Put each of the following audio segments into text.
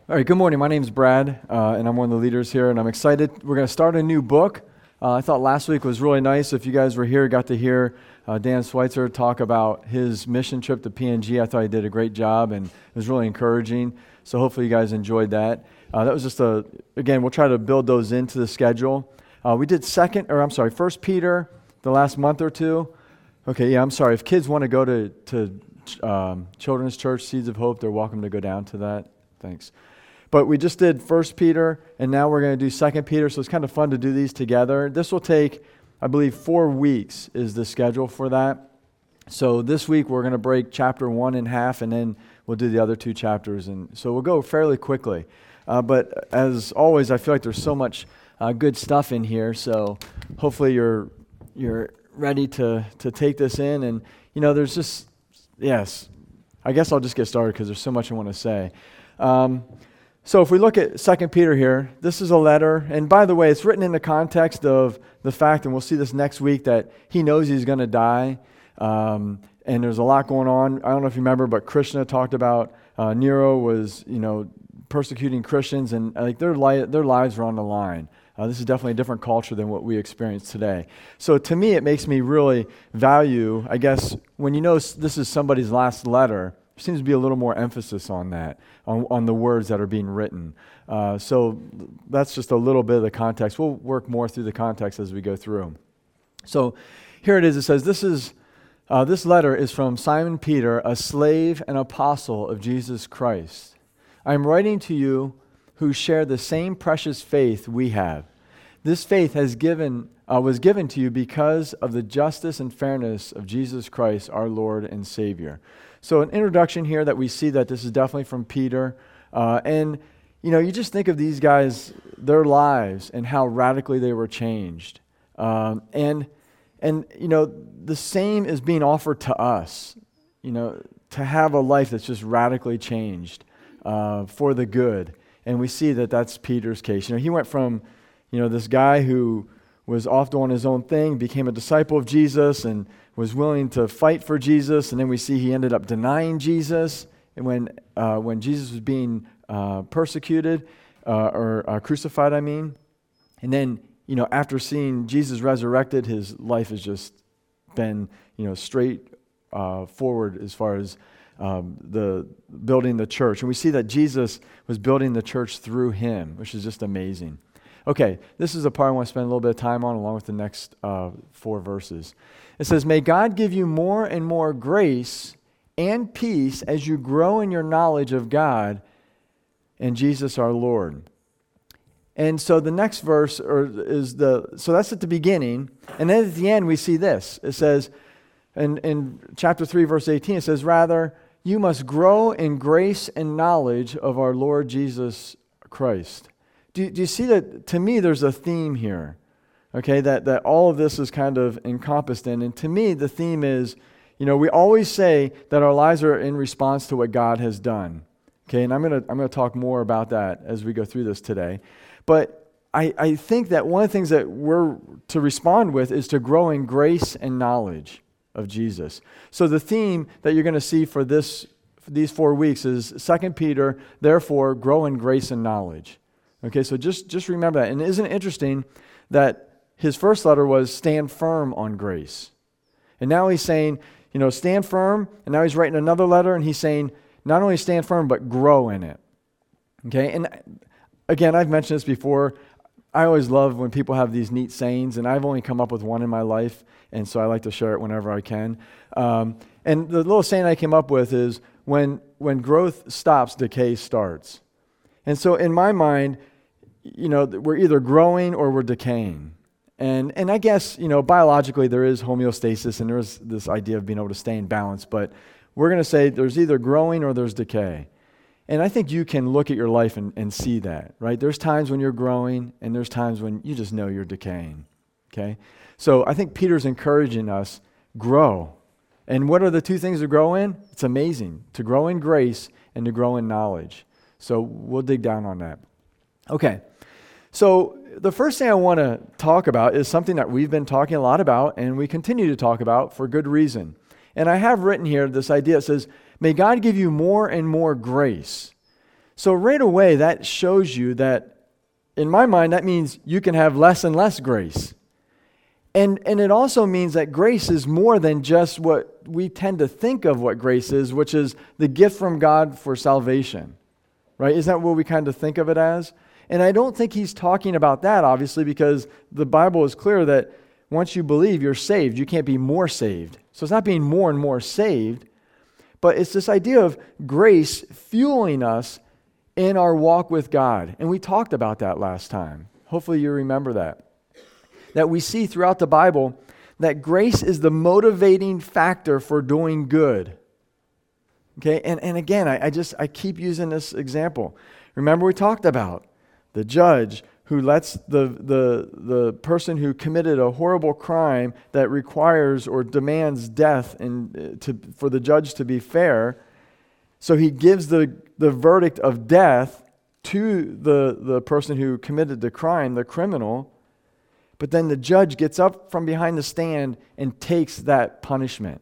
All right, good morning. My name's Brad, and I'm one of the leaders here, and I'm excited. We're going to start a new book. I thought last week was really nice. If you guys were here, got to hear Dan Schweitzer talk about his mission trip to PNG. I thought he did a great job, and it was really encouraging. So hopefully you guys enjoyed that. That was just again, we'll try to build those into the schedule. We did First Peter the last month or two. Okay, yeah, I'm sorry. If kids want to go to Children's Church, Seeds of Hope, they're welcome to go down to that. Thanks. But we just did 1 Peter, and now we're going to do 2 Peter, so it's kind of fun to do these together. This will take, I believe, 4 weeks is the schedule for that. So this week we're going to break chapter 1 in half, and then we'll do the other 2 chapters. And so we'll go fairly quickly. But as always, I feel like there's so much good stuff in here, so hopefully you're ready to take this in. And, there's just, yes, I guess I'll just get started because there's so much I want to say. So if we look at 2 Peter here, this is a letter, and by the way, it's written in the context of the fact, and we'll see this next week, that he knows he's going to die, and there's a lot going on. I don't know if you remember, but Krishna talked about Nero was, persecuting Christians, and like their lives were on the line. This is definitely a different culture than what we experience today. So to me, it makes me really value, I guess, when this is somebody's last letter, there seems to be a little more emphasis on that, on the words that are being written. So that's just a little bit of the context. We'll work more through the context as we go through. So here it is. It says, this letter is from Simon Peter, a slave and apostle of Jesus Christ. I am writing to you who share the same precious faith we have. This faith was given to you because of the justice and fairness of Jesus Christ, our Lord and Savior. So an introduction here that we see that this is definitely from Peter. And, you just think of these guys, their lives, and how radically they were changed. And the same is being offered to us, to have a life that's just radically changed for the good. And we see that that's Peter's case. He went from, this guy who was off doing his own thing, became a disciple of Jesus, and was willing to fight for Jesus. And then we see he ended up denying Jesus. And when Jesus was being persecuted, or crucified, and then, after seeing Jesus resurrected, his life has just been, straight forward as far as the building the church. And we see that Jesus was building the church through him, which is just amazing. Okay, this is a part I want to spend a little bit of time on along with the next 4 verses. It says, "May God give you more and more grace and peace as you grow in your knowledge of God and Jesus our Lord." And so the next verse so that's at the beginning, and then at the end we see this. It says, in chapter 3, verse 18, it says, "Rather, you must grow in grace and knowledge of our Lord Jesus Christ." Do you see that? To me, there's a theme here, okay, that all of this is kind of encompassed in. And to me, the theme is, we always say that our lives are in response to what God has done, okay, and I'm gonna talk more about that as we go through this today. But I think that one of the things that we're to respond with is to grow in grace and knowledge of Jesus. So the theme that you're going to see for these 4 weeks is 2 Peter, therefore, grow in grace and knowledge. Okay, so just remember that. And isn't it interesting that his first letter was stand firm on grace? And now he's saying, stand firm, and now he's writing another letter, and he's saying, not only stand firm, but grow in it. Okay, and again, I've mentioned this before. I always love when people have these neat sayings, and I've only come up with one in my life, and so I like to share it whenever I can. And the little saying I came up with is, when growth stops, decay starts. And so in my mind, we're either growing or we're decaying. And I guess, biologically there is homeostasis and there is this idea of being able to stay in balance, but we're going to say there's either growing or there's decay. And I think you can look at your life and see that, right? There's times when you're growing and there's times when you just know you're decaying, okay? So I think Peter's encouraging us, grow. And what are the 2 things to grow in? It's amazing. To grow in grace and to grow in knowledge. So we'll dig down on that. Okay, so the first thing I want to talk about is something that we've been talking a lot about and we continue to talk about for good reason. And I have written here this idea. It says, may God give you more and more grace. So right away, that shows you that, in my mind, that means you can have less and less grace. And it also means that grace is more than just what we tend to think of what grace is, which is the gift from God for salvation. Right? Isn't that what we kind of think of it as? And I don't think he's talking about that, obviously, because the Bible is clear that once you believe, you're saved. You can't be more saved. So it's not being more and more saved, but it's this idea of grace fueling us in our walk with God. And we talked about that last time. Hopefully you remember that. That we see throughout the Bible that grace is the motivating factor for doing good. Okay, and again, I keep using this example. Remember we talked about the judge who lets the person who committed a horrible crime that requires or demands death for the judge to be fair. So he gives the verdict of death to the person who committed the crime, the criminal. But then the judge gets up from behind the stand and takes that punishment.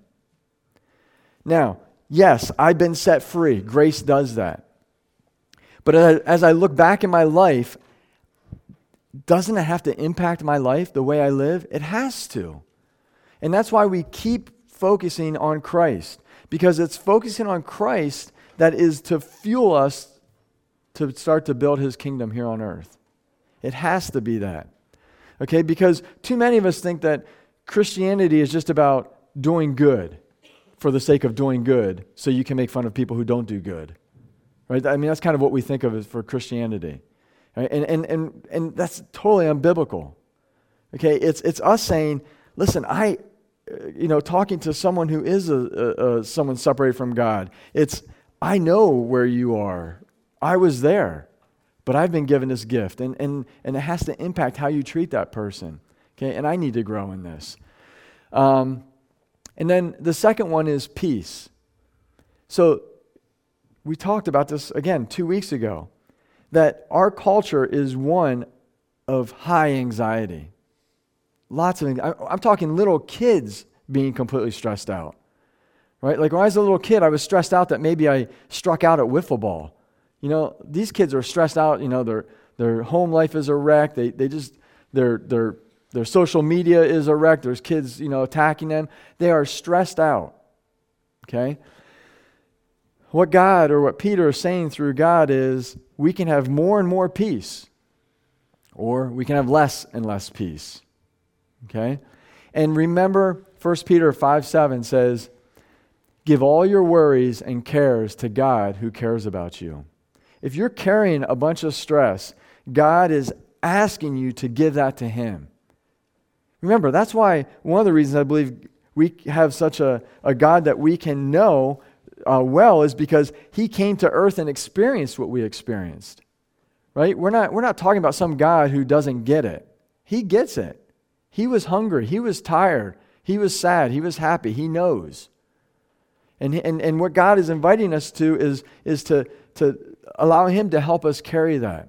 Now, yes, I've been set free. Grace does that. But as I look back in my life, doesn't it have to impact my life, the way I live? It has to. And that's why we keep focusing on Christ. Because it's focusing on Christ that is to fuel us to start to build His kingdom here on earth. It has to be that. Okay, because too many of us think that Christianity is just about doing good for the sake of doing good so you can make fun of people who don't do good. Right? I mean, that's kind of what we think of as for Christianity. Right? And that's totally unbiblical. Okay, it's us saying, listen, talking to someone who is someone separated from God, I know where you are. I was there, but I've been given this gift, and it has to impact how you treat that person. Okay, and I need to grow in this. And then the second one is peace. So we talked about this again 2 weeks ago, that our culture is one of high anxiety. Lots of anxiety. I'm talking little kids being completely stressed out. Right? Like when I was a little kid, I was stressed out that maybe I struck out at wiffle ball. These kids are stressed out. Their home life is a wreck. Their social media is a wreck. There's kids, attacking them. They are stressed out. Okay? What God or what Peter is saying through God is we can have more and more peace, or we can have less and less peace. Okay? And remember, 1 Peter 5:7 says, give all your worries and cares to God who cares about you. If you're carrying a bunch of stress, God is asking you to give that to Him. Remember, that's why one of the reasons I believe we have such a God that we can know well is because He came to earth and experienced what we experienced. Right? We're not talking about some God who doesn't get it. He gets it. He was hungry. He was tired. He was sad. He was happy. He knows. And what God is inviting us to is to allow Him to help us carry that.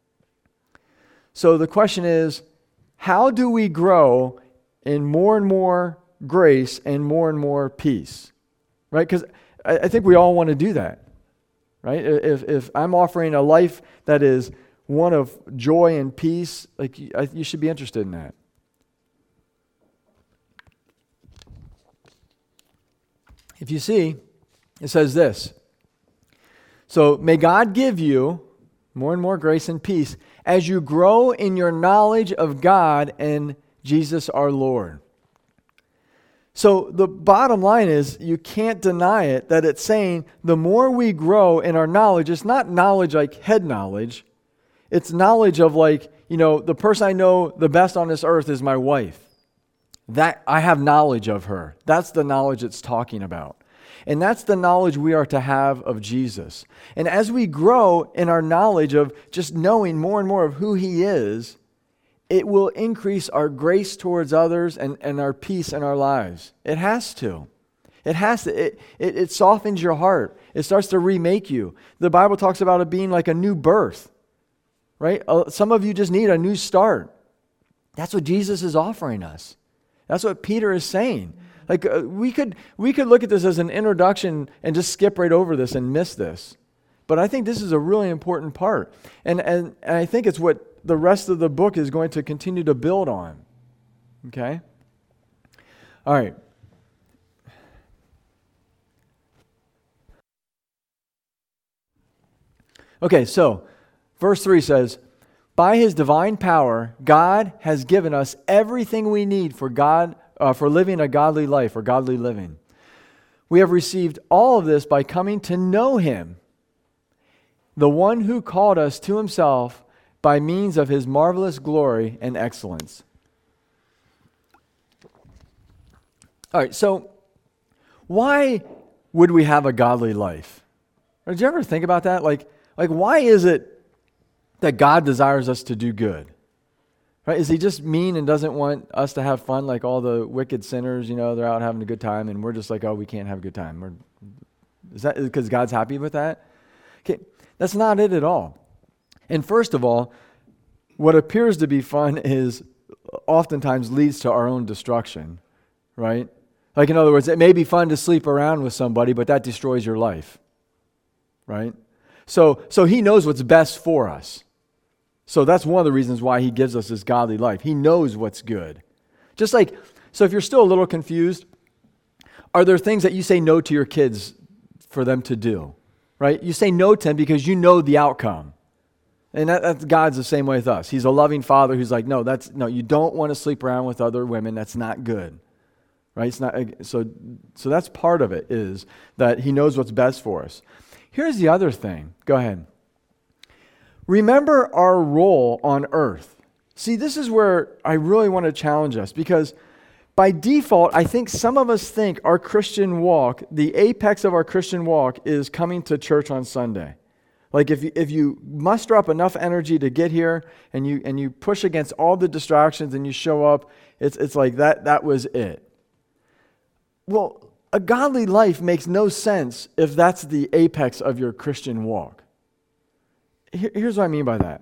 So the question is, how do we grow in more and more grace and more peace? Right? Because I think we all want to do that. Right? If I'm offering a life that is one of joy and peace, you should be interested in that. If you see, it says this. So may God give you more and more grace and peace as you grow in your knowledge of God and Jesus our Lord. So the bottom line is, you can't deny it, that it's saying the more we grow in our knowledge, it's not knowledge like head knowledge. It's knowledge of the person I know the best on this earth is my wife. That I have knowledge of her. That's the knowledge it's talking about. And that's the knowledge we are to have of Jesus. And as we grow in our knowledge of just knowing more and more of who He is, it will increase our grace towards others and our peace in our lives. It has to. It has to. It softens your heart. It starts to remake you. The Bible talks about it being like a new birth. Right? Some of you just need a new start. That's what Jesus is offering us. That's what Peter is saying. We could look at this as an introduction and just skip right over this and miss this. But I think this is a really important part. And I think it's what the rest of the book is going to continue to build on. Okay? All right. Okay, so verse 3 says, by his divine power, God has given us everything we need for living a godly life or godly living. We have received all of this by coming to know him, the one who called us to himself by means of his marvelous glory and excellence. All right, so why would we have a godly life? Did you ever think about that? Like why is it that God desires us to do good? Right? Is he just mean and doesn't want us to have fun like all the wicked sinners, they're out having a good time and we're just like, oh, we can't have a good time. Is that because God's happy with that? Okay, that's not it at all. And first of all, what appears to be fun is oftentimes leads to our own destruction, right? Like in other words, it may be fun to sleep around with somebody, but that destroys your life, right? So he knows what's best for us. So that's one of the reasons why he gives us this godly life. He knows what's good. So if you're still a little confused, are there things that you say no to your kids for them to do, right? You say no to them because you know the outcome. And that's God's the same way with us. He's a loving father who's like, no, you don't want to sleep around with other women. That's not good, right? It's not, so that's part of it, is that he knows what's best for us. Here's the other thing. Go ahead. Remember our role on earth. See, this is where I really want to challenge us, because by default, I think some of us think our Christian walk, the apex of our Christian walk, is coming to church on Sunday. Like if you muster up enough energy to get here and you push against all the distractions and you show up, it's like that was it. Well, a godly life makes no sense if that's the apex of your Christian walk. Here's what I mean by that.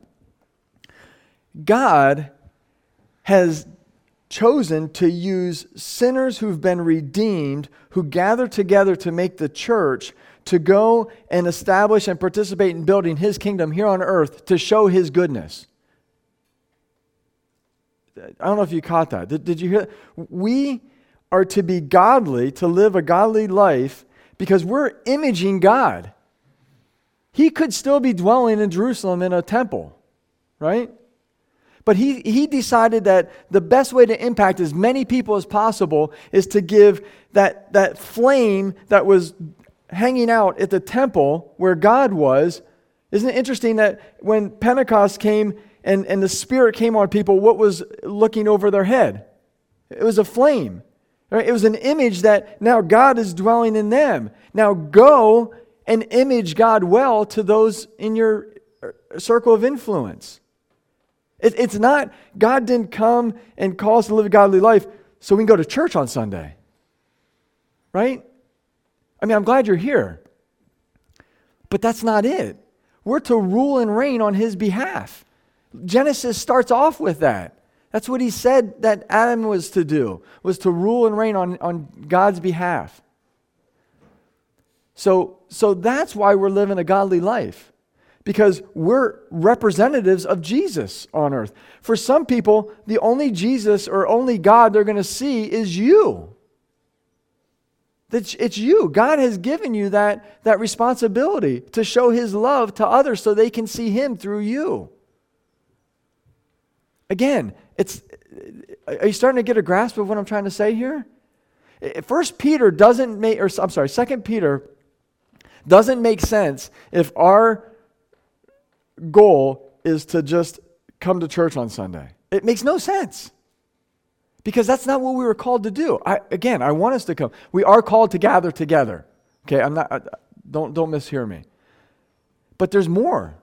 God has chosen to use sinners who've been redeemed, who gather together to make the church, to go and establish and participate in building his kingdom here on earth to show his goodness. I don't know if you caught that. Did you hear that? We are to be godly, to live a godly life, because we're imaging God. He could still be dwelling in Jerusalem in a temple, right? But he decided that the best way to impact as many people as possible is to give that flame that was hanging out at the temple where God was. Isn't it interesting that when Pentecost came and the Spirit came on people, what was looking over their head? It was a flame. Right? It was an image that now God is dwelling in them. Now go and image God well to those in your circle of influence. It's not, God didn't come and call us to live a godly life so we can go to church on Sunday. Right? I mean, I'm glad you're here. But that's not it. We're to rule and reign on his behalf. Genesis starts off with that. That's what he said that Adam was to do, was to rule and reign on God's behalf. So that's why we're living a godly life. Because we're representatives of Jesus on earth. For some people, the only Jesus or only God they're going to see is you. It's you. God has given you that responsibility to show his love to others so they can see him through you. Again, are you starting to get a grasp of what I'm trying to say here? 2 Peter doesn't make sense if our goal is to just come to church on Sunday. It makes no sense. Because that's not what we were called to do. I want us to come. We are called to gather together. Okay, don't mishear me. But there's more.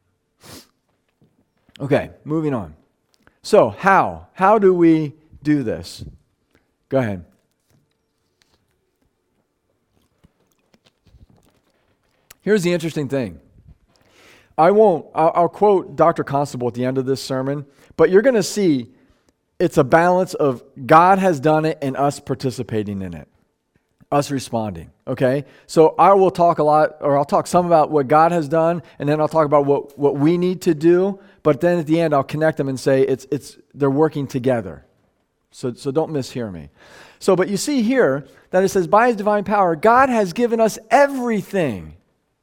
Okay, moving on. So, how? How do we do this? Go ahead. Here's the interesting thing. I'll quote Dr. Constable at the end of this sermon, but you're going to see it's a balance of God has done it and us participating in it. us responding, okay? So I will talk a lot, or I'll talk some about what God has done, and then I'll talk about what we need to do, but then at the end I'll connect them and say they're working together. So don't mishear me. So, but you see here that it says, by his divine power, God has given us everything.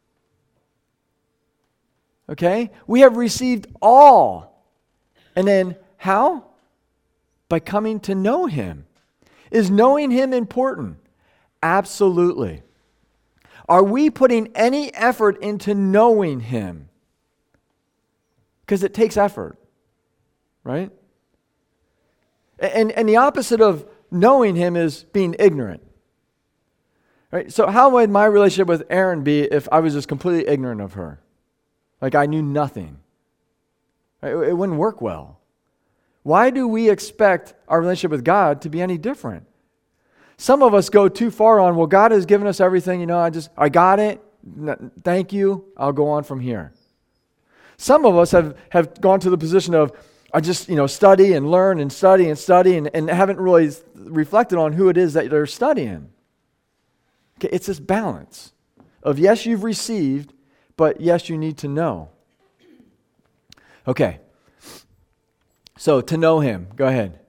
Okay? We have received all. And then how? By coming to know him. Is knowing him important? Absolutely. Are we putting any effort into knowing him? Because it takes effort, right? And the opposite of knowing him is being ignorant. Right? So how would my relationship with Erin be if I was just completely ignorant of her? Like I knew nothing. Right? It wouldn't work well. Why do we expect our relationship with God to be any different? Some of us go too far on, well, God has given us everything, I got it, thank you, I'll go on from here. Some of us have gone to the position of, I just, study and learn and study and haven't really reflected on who it is that they're studying. Okay, it's this balance of yes, you've received, but yes, you need to know. Okay. So to know him, go ahead.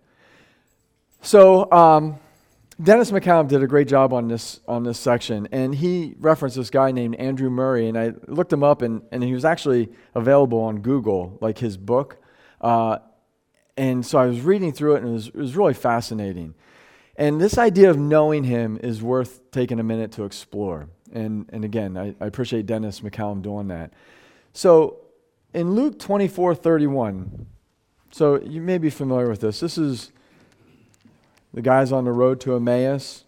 So Dennis McCallum did a great job on this section, and he referenced this guy named Andrew Murray, and I looked him up, and he was actually available on Google, like his book. And so I was reading through it, and it was really fascinating. And this idea of knowing him is worth taking a minute to explore. And again, I appreciate Dennis McCallum doing that. So in Luke 24:31, so you may be familiar with this. This is the guys on the road to Emmaus.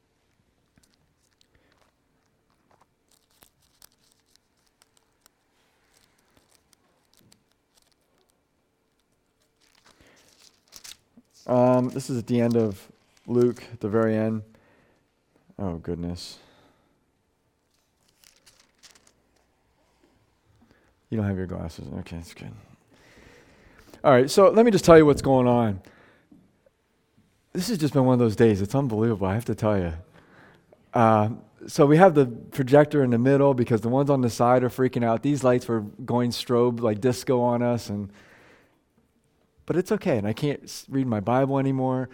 This is at the end of Luke, at the very end. Oh, goodness. You don't have your glasses. Okay, that's good. All right, so let me just tell you what's going on. This has just been one of those days. It's unbelievable, I have to tell you. So we have the projector in the middle because the ones on the side are freaking out. These lights were going strobe like disco on us, but it's okay, and I can't read my Bible anymore.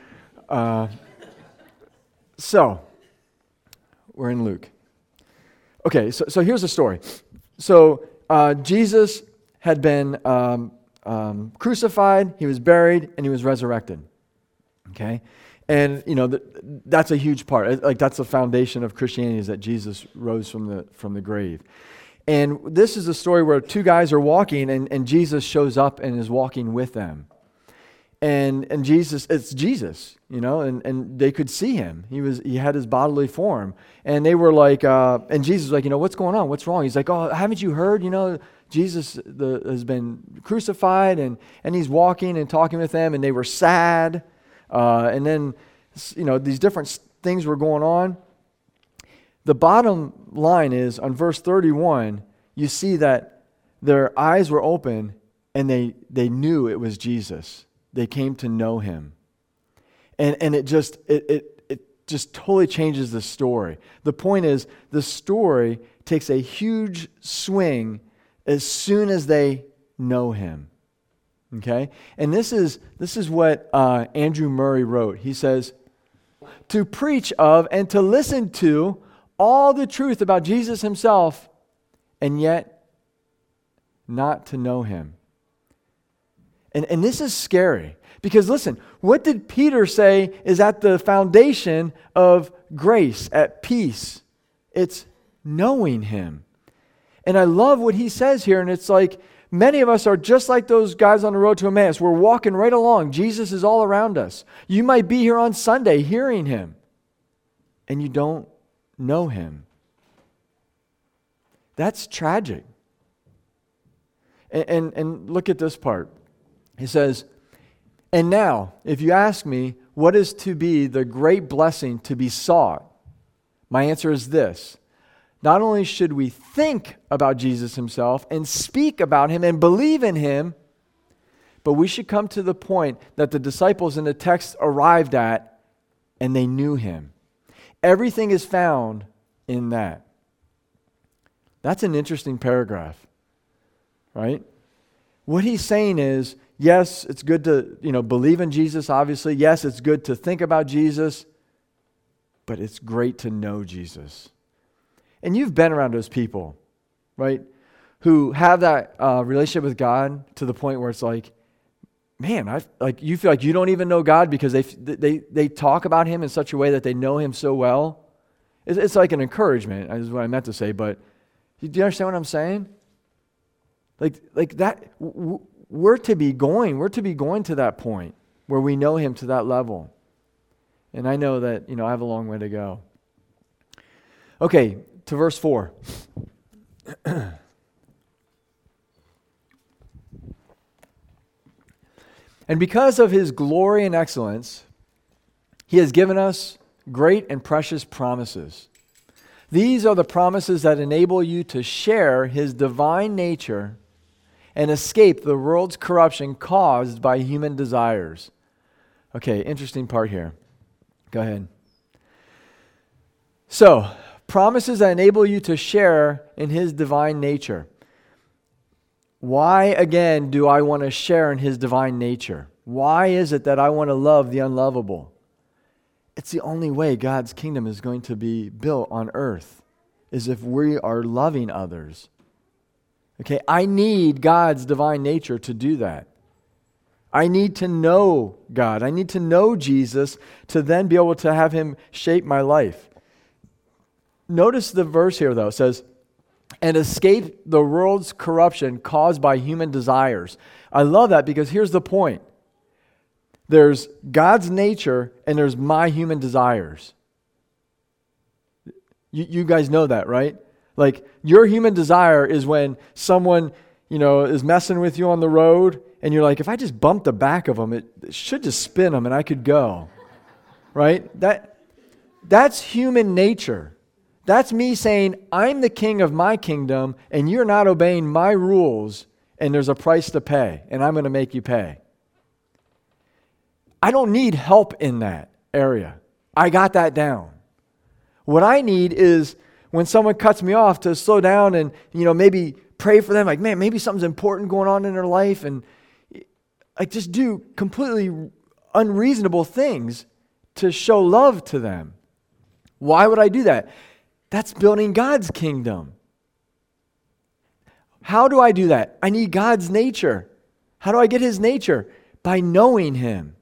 So we're in Luke. Okay, so here's the story. So Jesus had been crucified, he was buried, and he was resurrected. Okay? And, that's a huge part. Like, that's the foundation of Christianity, is that Jesus rose from the grave. And this is a story where two guys are walking, and Jesus shows up and is walking with them. And Jesus, it's Jesus, and they could see him. He had his bodily form. And they were like, and Jesus was like, what's going on? What's wrong? He's like, oh, haven't you heard? Jesus has been crucified, and he's walking and talking with them, and they were sad. And then, these different things were going on. The bottom line is, on verse 31, you see that their eyes were open, and they knew it was Jesus. They came to know him. And it just totally changes the story. The point is, the story takes a huge swing as soon as they know him. Okay? And this is what Andrew Murray wrote. He says, to preach of and to listen to all the truth about Jesus himself, and yet not to know him. And this is scary. Because listen, what did Peter say is at the foundation of grace, at peace? It's knowing him. And I love what he says here, and it's like, many of us are just like those guys on the road to Emmaus. We're walking right along. Jesus is all around us. You might be here on Sunday hearing him, and you don't know him. That's tragic. And look at this part. He says, and now, if you ask me, what is to be the great blessing to be sought? My answer is this. Not only should we think about Jesus himself and speak about him and believe in him, but we should come to the point that the disciples in the text arrived at, and they knew him. Everything is found in that. That's an interesting paragraph, right? What he's saying is, yes, it's good to, believe in Jesus, obviously. Yes, it's good to think about Jesus, but it's great to know Jesus. And you've been around those people, right, who have that relationship with God to the point where it's like, man, you feel like you don't even know God because they talk about Him in such a way that they know Him so well. It's like an encouragement, is what I meant to say, but do you understand what I'm saying? Like that, we're to be going to that point where we know Him to that level. And I know that, I have a long way to go. Okay, to verse 4. And because of His glory and excellence, He has given us great and precious promises. These are the promises that enable you to share His divine nature and escape the world's corruption caused by human desires. Okay, interesting part here. Go ahead. So, promises that enable you to share in His divine nature. Why, again, do I want to share in His divine nature? Why is it that I want to love the unlovable? It's the only way God's kingdom is going to be built on earth, is if we are loving others. Okay, I need God's divine nature to do that. I need to know God. I need to know Jesus to then be able to have Him shape my life. Notice the verse here, though. It says, and escape the world's corruption caused by human desires. I love that because here's the point. There's God's nature and there's my human desires. You guys know that, right? Like, your human desire is when someone, is messing with you on the road and you're like, if I just bump the back of them, it should just spin them and I could go. Right? That's human nature. That's me saying, I'm the king of my kingdom and you're not obeying my rules and there's a price to pay and I'm going to make you pay. I don't need help in that area. I got that down. What I need is when someone cuts me off to slow down and, maybe pray for them, like, man, maybe something's important going on in their life and like just do completely unreasonable things to show love to them. Why would I do that? That's building God's kingdom. How do I do that? I need God's nature. How do I get His nature? By knowing Him.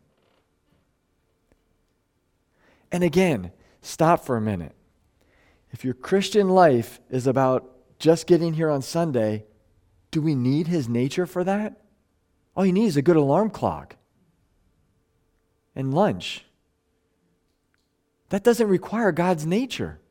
And again, stop for a minute. If your Christian life is about just getting here on Sunday, do we need His nature for that? All you need is a good alarm clock and lunch. That doesn't require God's nature.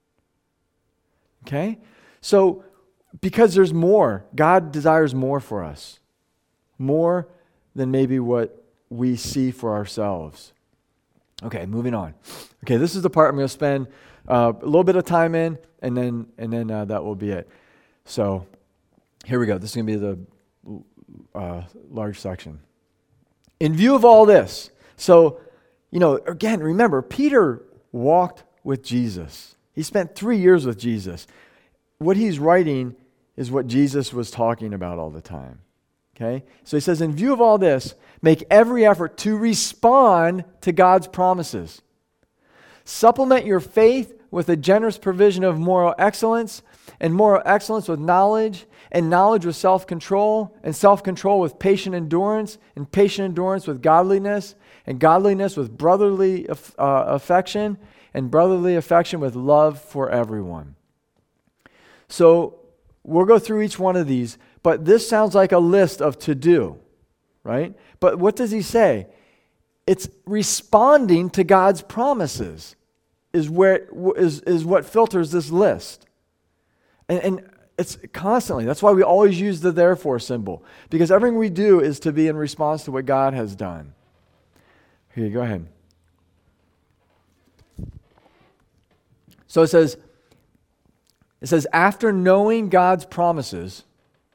Okay? So, because there's more, God desires more for us. More than maybe what we see for ourselves. Okay, moving on. Okay, this is the part I'm going to spend a little bit of time in, and then that will be it. So, here we go. This is going to be the large section. In view of all this, so, again, remember, Peter walked with Jesus. He spent 3 years with Jesus. What he's writing is what Jesus was talking about all the time. Okay? So he says, in view of all this, make every effort to respond to God's promises. Supplement your faith with a generous provision of moral excellence, and moral excellence with knowledge, and knowledge with self-control, and self-control with patient endurance, and patient endurance with godliness, and godliness with brotherly affection, and brotherly affection with love for everyone. So we'll go through each one of these, but this sounds like a list of to-do, right? But what does he say? It's responding to God's promises is what filters this list. And it's constantly. That's why we always use the therefore symbol, because everything we do is to be in response to what God has done. Here, go ahead. So it says, after knowing God's promises,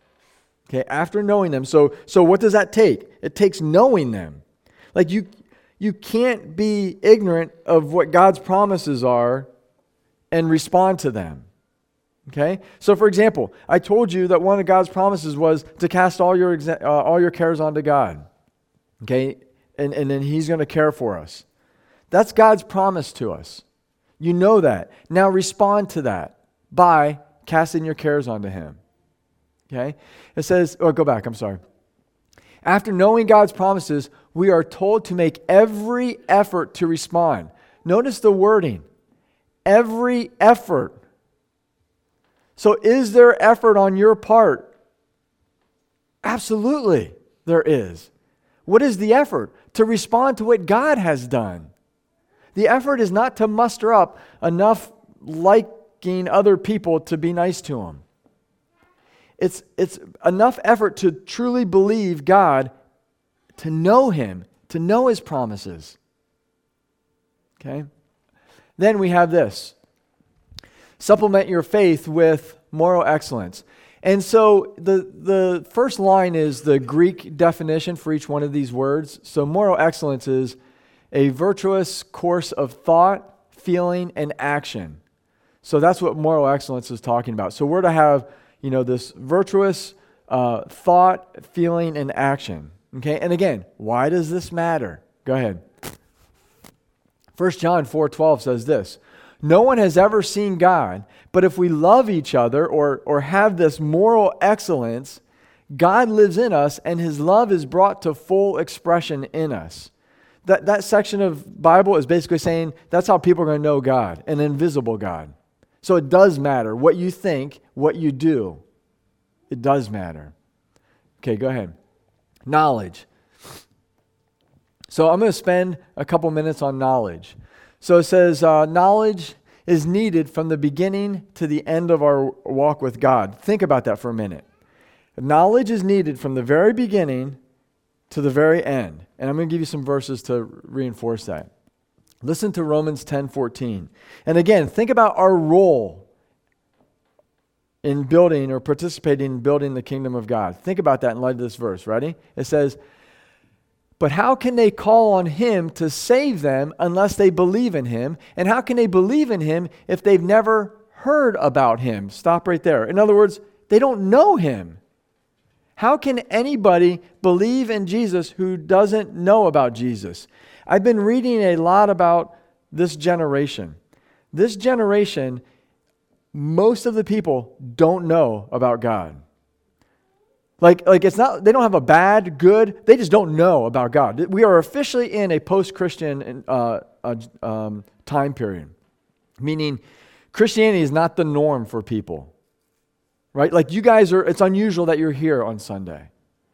okay, after knowing them, so what does that take? It takes knowing them. Like you You can't be ignorant of what God's promises are and respond to them. Okay? So for example, I told you that one of God's promises was to cast all your cares onto God. Okay? And then He's going to care for us. That's God's promise to us. You know that. Now respond to that by casting your cares onto Him. Okay? It says, go back, I'm sorry. After knowing God's promises, we are told to make every effort to respond. Notice the wording. Every effort. So is there effort on your part? Absolutely, there is. What is the effort? To respond to what God has done. The effort is not to muster up enough liking other people to be nice to them. It's enough effort to truly believe God, to know Him, to know His promises. Okay? Then we have this. Supplement your faith with moral excellence. And so the first line is the Greek definition for each one of these words. So moral excellence is a virtuous course of thought, feeling, and action. So that's what moral excellence is talking about. So we're to have, this virtuous thought, feeling, and action. Okay? And again, why does this matter? Go ahead. 1 John 4:12 says this. No one has ever seen God, but if we love each other or have this moral excellence, God lives in us and His love is brought to full expression in us. That section of Bible is basically saying that's how people are going to know God, an invisible God. So it does matter what you think, what you do. It does matter. Okay, go ahead. Knowledge. So I'm going to spend a couple minutes on knowledge. So it says, knowledge is needed from the beginning to the end of our walk with God. Think about that for a minute. Knowledge is needed from the very beginning to the very end. And I'm going to give you some verses to reinforce that. Listen to Romans 10:14. And again, think about our role in building or participating in building the kingdom of God. Think about that in light of this verse. Ready? It says, but how can they call on Him to save them unless they believe in Him? And how can they believe in Him if they've never heard about Him? Stop right there. In other words, they don't know Him. How can anybody believe in Jesus who doesn't know about Jesus? I've been reading a lot about this generation. This generation, most of the people don't know about God. Like it's not, they don't have a bad, good, they just don't know about God. We are officially in a post-Christian time period, meaning Christianity is not the norm for people, right? Like you guys are, it's unusual that you're here on Sunday.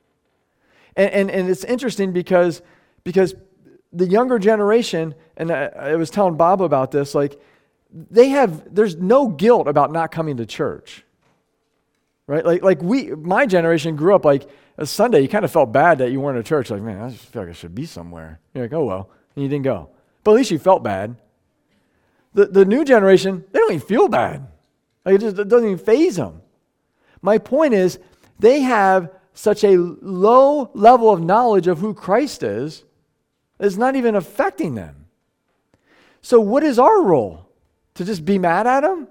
And it's interesting because the younger generation, and I was telling Bob about this, like there's no guilt about not coming to church. Right? Like my generation grew up like a Sunday, you kind of felt bad that you weren't at church. Like, man, I just feel like I should be somewhere. You're like, oh, well, and you didn't go. But at least you felt bad. The new generation, they don't even feel bad. Like it doesn't even faze them. My point is, they have such a low level of knowledge of who Christ is, it's not even affecting them. So what is our role? To just be mad at Him?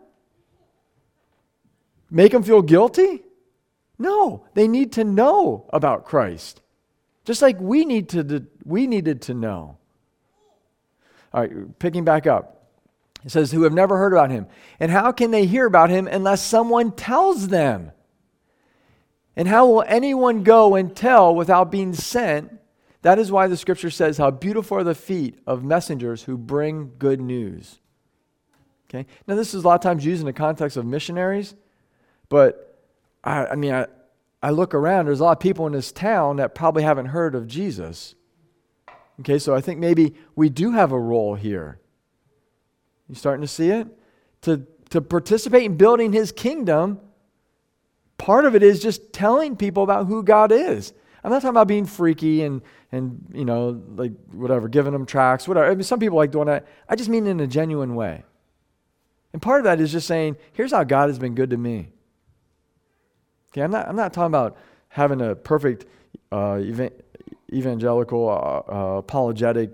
Make them feel guilty? No, they need to know about Christ. Just like we needed to know. All right, picking back up. It says, who have never heard about Him. And how can they hear about Him unless someone tells them? And how will anyone go and tell without being sent? That is why the Scripture says, how beautiful are the feet of messengers who bring good news. Okay. Now this is a lot of times used in the context of missionaries. But, I look around, there's a lot of people in this town that probably haven't heard of Jesus. Okay, so I think maybe we do have a role here. You starting to see it? To participate in building His kingdom, part of it is just telling people about who God is. I'm not talking about being freaky and like whatever, giving them tracts, whatever. I mean, some people like doing that. I just mean in a genuine way. And part of that is just saying, here's how God has been good to me. Okay, I'm not talking about having a perfect evangelical apologetic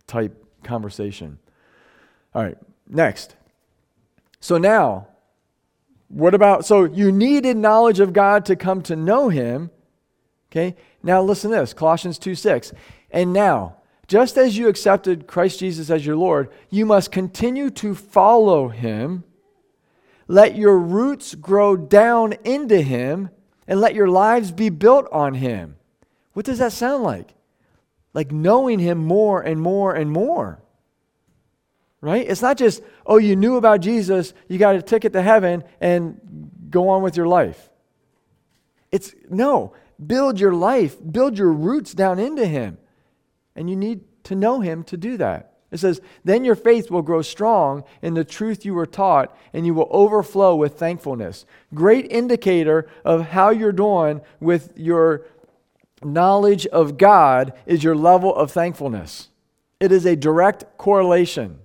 type conversation. All right, next. So now, what about, so you needed knowledge of God to come to know him. Okay, now listen to this, Colossians 2:6. And now, just as you accepted Christ Jesus as your Lord, you must continue to follow him. Let your roots grow down into him, and let your lives be built on him. What does that sound like? Like knowing him more and more and more. Right? It's not just, oh, you knew about Jesus, you got a ticket to heaven, and go on with your life. It's, no, build your life, build your roots down into him. And you need to know him to do that. It says, then your faith will grow strong in the truth you were taught, and you will overflow with thankfulness. Great indicator of how you're doing with your knowledge of God is your level of thankfulness. It is a direct correlation.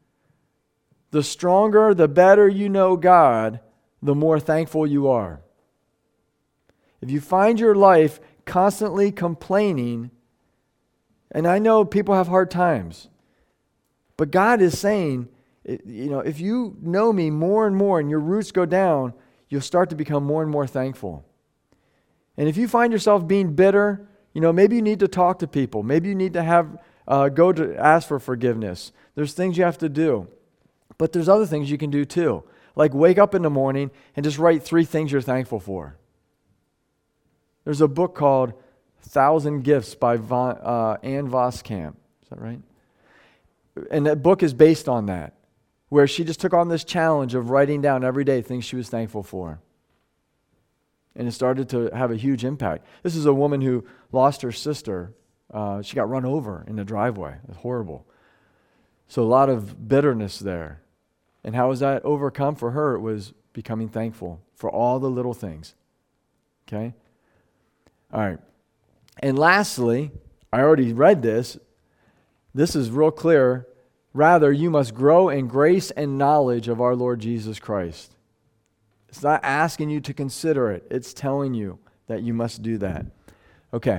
The stronger, the better you know God, the more thankful you are. If you find your life constantly complaining, and I know people have hard times, but God is saying, if you know me more and more and your roots go down, you'll start to become more and more thankful. And if you find yourself being bitter, maybe you need to talk to people. Maybe you need to go to ask for forgiveness. There's things you have to do. But there's other things you can do too. Like wake up in the morning and just write 3 things you're thankful for. There's a book called 1,000 Gifts by Ann Voskamp. Is that right? And that book is based on that, where she just took on this challenge of writing down every day things she was thankful for. And it started to have a huge impact. This is a woman who lost her sister. She got run over in the driveway. It's horrible. So a lot of bitterness there. And how was that overcome for her? It was becoming thankful for all the little things. Okay? All right. And lastly, I already read this. This is real clear. Rather, you must grow in grace and knowledge of our Lord Jesus Christ. It's not asking you to consider it. It's telling you that you must do that. Okay.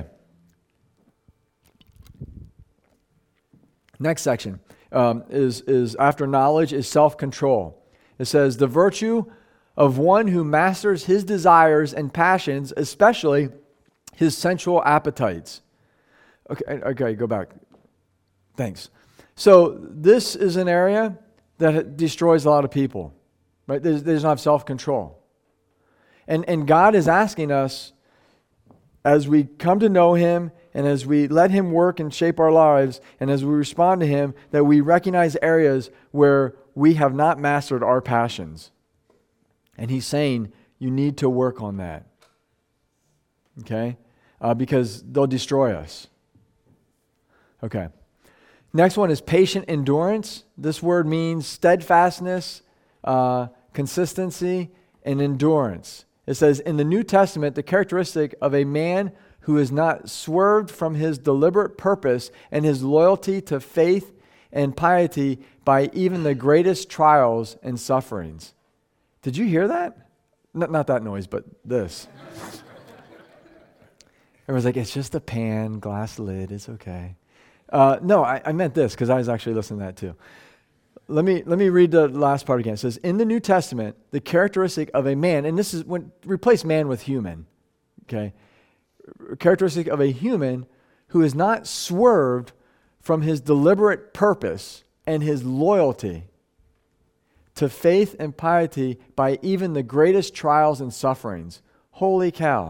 Next section is after knowledge is self-control. It says, the virtue of one who masters his desires and passions, especially his sensual appetites. Okay, go back. Thanks. So this is an area that destroys a lot of people, right? They don't have self-control. And God is asking us, as we come to know him and as we let him work and shape our lives and as we respond to him, that we recognize areas where we have not mastered our passions. And he's saying, you need to work on that. Okay? Because they'll destroy us. Okay. Next one is patient endurance. This word means steadfastness, consistency, and endurance. It says, in the New Testament, the characteristic of a man who is not swerved from his deliberate purpose and his loyalty to faith and piety by even the greatest trials and sufferings. Did you hear that? Not that noise, but this. Everyone's like, it's just a pan, glass lid, it's okay. No, I meant this because I was actually listening to that too. Let me read the last part again. It says, in the New Testament, the characteristic of a man, and this is when replace man with human, okay? Characteristic of a human who is not swerved from his deliberate purpose and his loyalty to faith and piety by even the greatest trials and sufferings. Holy cow.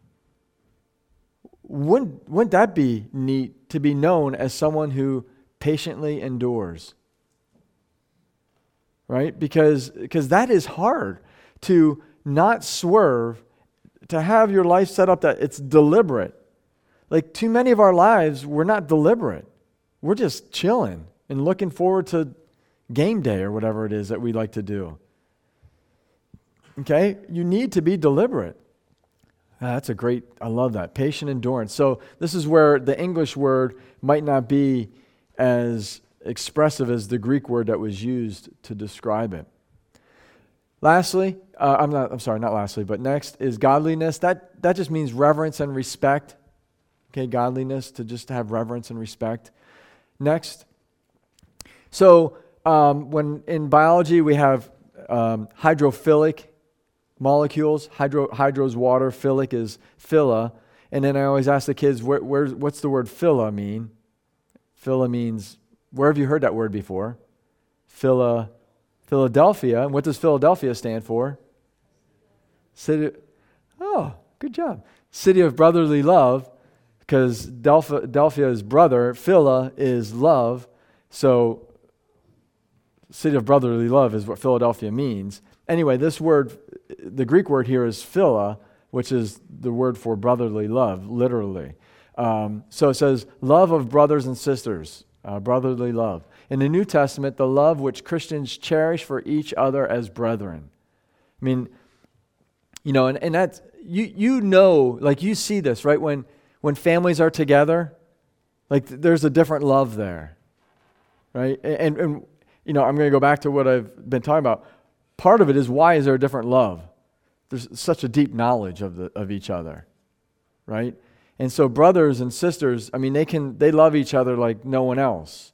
Wouldn't that be neat to be known as someone who patiently endures? Right? Because that is hard, to not swerve, to have your life set up that it's deliberate. Like too many of our lives, we're not deliberate. We're just chilling and looking forward to game day or whatever it is that we like to do. Okay? You need to be deliberate. That's I love that. Patient endurance. So this is where the English word might not be as expressive as the Greek word that was used to describe it. Lastly, but next is godliness. That just means reverence and respect. Okay, godliness, to just have reverence and respect. Next So when in biology we have hydrophilic molecules, hydro is water, philic is phila, and then I always ask the kids, what's the word phila mean? Phila means, where have you heard that word before? Philadelphia. And what does Philadelphia stand for? City. Oh, good job. City of brotherly love, because Delphia is brother, Phila is love. So city of brotherly love is what Philadelphia means. Anyway, this word, the Greek word here is phila, which is the word for brotherly love, literally. So it says, love of brothers and sisters, brotherly love. In the New Testament, the love which Christians cherish for each other as brethren. I mean, and that's, like you see this, right? When families are together, like there's a different love there, right? And I'm going to go back to what I've been talking about. Part of it is, why is there a different love? There's such a deep knowledge of each other, right? And so brothers and sisters, I mean, they love each other like no one else.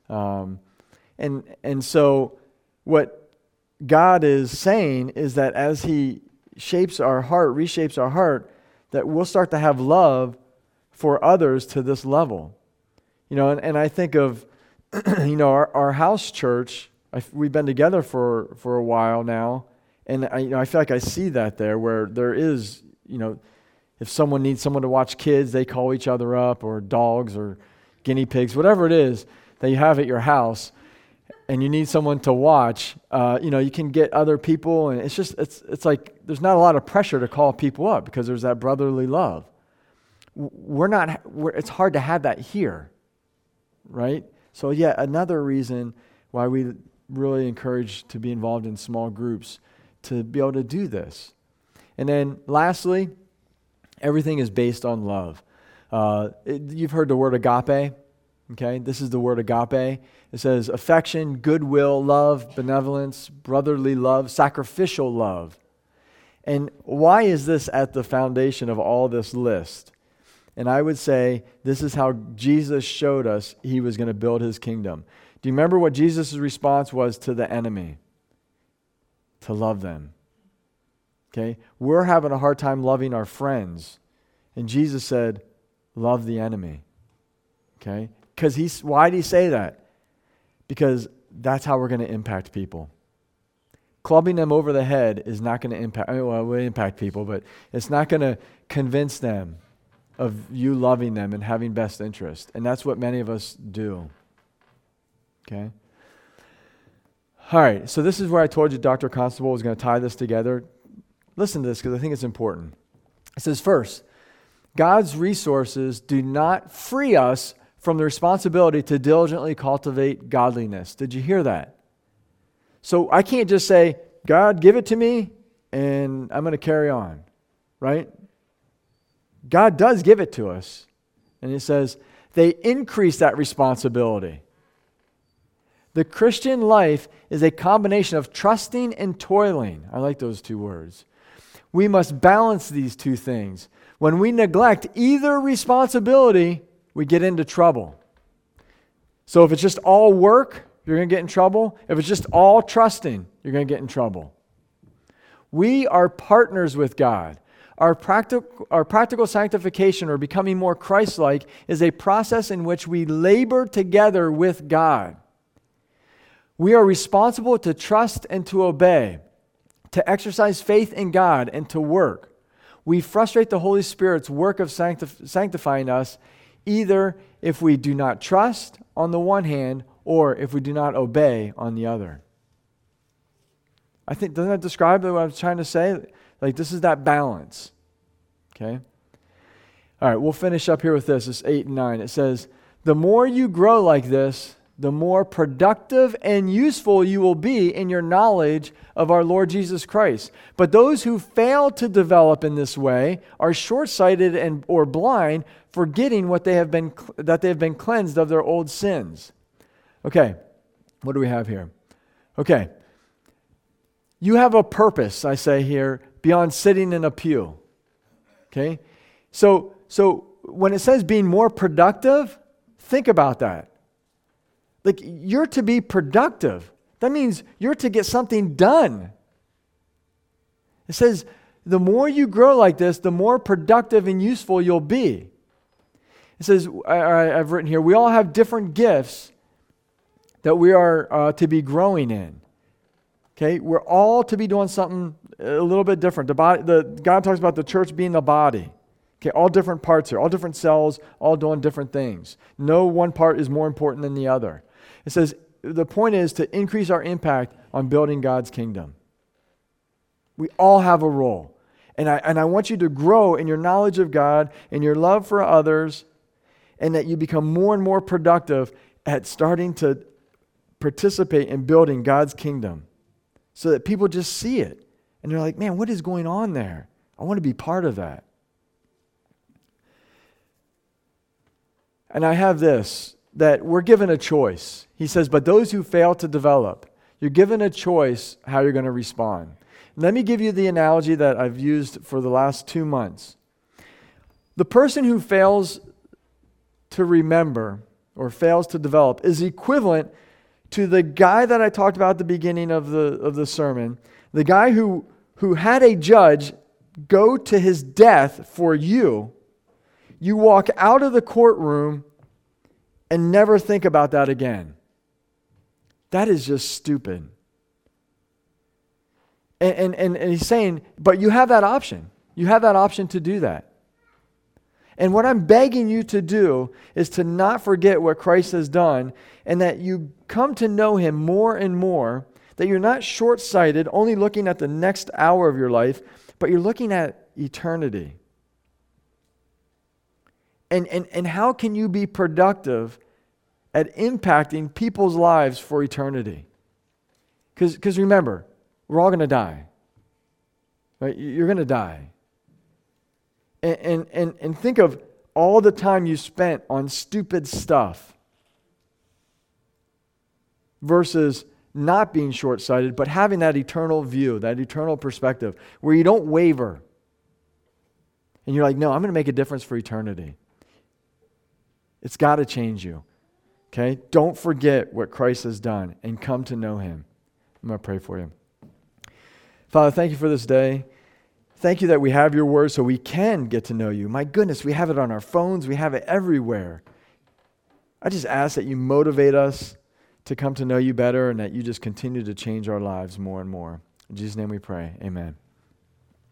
And so what God is saying is that as He shapes our heart, reshapes our heart, that we'll start to have love for others to this level. And I think of, our house church. We've been together for a while now, and I feel like I see that there, where there is, if someone needs someone to watch kids, they call each other up, or dogs or guinea pigs, whatever it is that you have at your house, and you need someone to watch, you can get other people, and it's like there's not a lot of pressure to call people up because there's that brotherly love. It's hard to have that here, right? So another reason why we really encourage to be involved in small groups, to be able to do this. And then lastly, everything is based on love. You've heard the word agape. Okay, this is the word agape. It says affection, goodwill, love, benevolence, brotherly love, sacrificial love. And why is this at the foundation of all this list? And I would say this is how Jesus showed us He was going to build His kingdom. Do you remember what Jesus' response was to the enemy? To love them. Okay, we're having a hard time loving our friends. And Jesus said, love the enemy. Okay? Why did He say that? Because that's how we're going to impact people. Clubbing them over the head is not going to impact, it will impact people, but it's not going to convince them of you loving them and having best interest. And that's what many of us do. Okay? All right, so this is where I told you Dr. Constable was going to tie this together. Listen to this, because I think it's important. It says, first, God's resources do not free us from the responsibility to diligently cultivate godliness. Did you hear that? So I can't just say, God, give it to me, and I'm going to carry on, right? God does give it to us. And He says, they increase that responsibility. The Christian life is a combination of trusting and toiling. I like those two words. We must balance these two things. When we neglect either responsibility, we get into trouble. So if it's just all work, you're going to get in trouble. If it's just all trusting, you're going to get in trouble. We are partners with God. Our practical sanctification, or becoming more Christ-like, is a process in which we labor together with God. We are responsible to trust and to obey, to exercise faith in God, and to work. We frustrate the Holy Spirit's work of sanctifying us, either if we do not trust on the one hand, or if we do not obey on the other. I think, doesn't that describe what I was trying to say? Like, this is that balance. Okay? All right, we'll finish up here with this. It's 8 and 9. It says, the more you grow like this, the more productive and useful you will be in your knowledge of our Lord Jesus Christ. But those who fail to develop in this way are short-sighted or blind, forgetting that they have been cleansed of their old sins. Okay, what do we have here? Okay, you have a purpose, I say here, beyond sitting in a pew. Okay, so when it says being more productive, think about that. Like, you're to be productive. That means you're to get something done. It says, the more you grow like this, the more productive and useful you'll be. It says, I've written here, we all have different gifts that we are to be growing in. Okay, we're all to be doing something a little bit different. God talks about the church being the body. Okay, all different parts here, all different cells, all doing different things. No one part is more important than the other. It says, the point is to increase our impact on building God's kingdom. We all have a role. And I want you to grow in your knowledge of God and your love for others, and that you become more and more productive at starting to participate in building God's kingdom so that people just see it. And they're like, man, what is going on there? I want to be part of that. And I have this, that we're given a choice. He says, but those who fail to develop, you're given a choice how you're going to respond. Let me give you the analogy that I've used for the last 2 months. The person who fails to remember or fails to develop is equivalent to the guy that I talked about at the beginning of the sermon, the guy who had a judge go to his death for you. You walk out of the courtroom and never think about that again. That is just stupid. And he's saying, but you have that option. You have that option to do that. And what I'm begging you to do is to not forget what Christ has done, and that you come to know Him more and more, that you're not short-sighted, only looking at the next hour of your life, but you're looking at eternity. And how can you be productive at impacting people's lives for eternity? Because remember, we're all going to die. Right? You're going to die. And think of all the time you spent on stupid stuff versus not being short-sighted, but having that eternal view, that eternal perspective, where you don't waver. And you're like, no, I'm going to make a difference for eternity. It's got to change you. Okay? Don't forget what Christ has done and come to know Him. I'm going to pray for you. Father, thank you for this day. Thank you that we have your word so we can get to know you. My goodness, we have it on our phones. We have it everywhere. I just ask that you motivate us to come to know you better and that you just continue to change our lives more and more. In Jesus' name we pray. Amen.